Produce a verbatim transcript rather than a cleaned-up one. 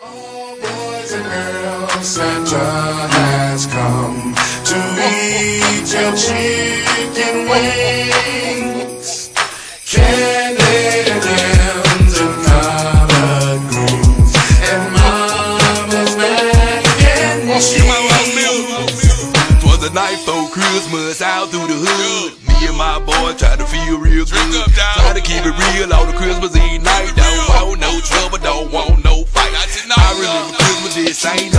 All boys and girls, Santa has come to eat your chicken wings, candy yams and collard greens, and mama's mac and cheese. Twas the night before Christmas, out through the hood. Me and my boy tried to feel real good. Try to keep it real on the Christmas Eve night. Don't want no trouble, don't want no fight. I remember Christmas this ain't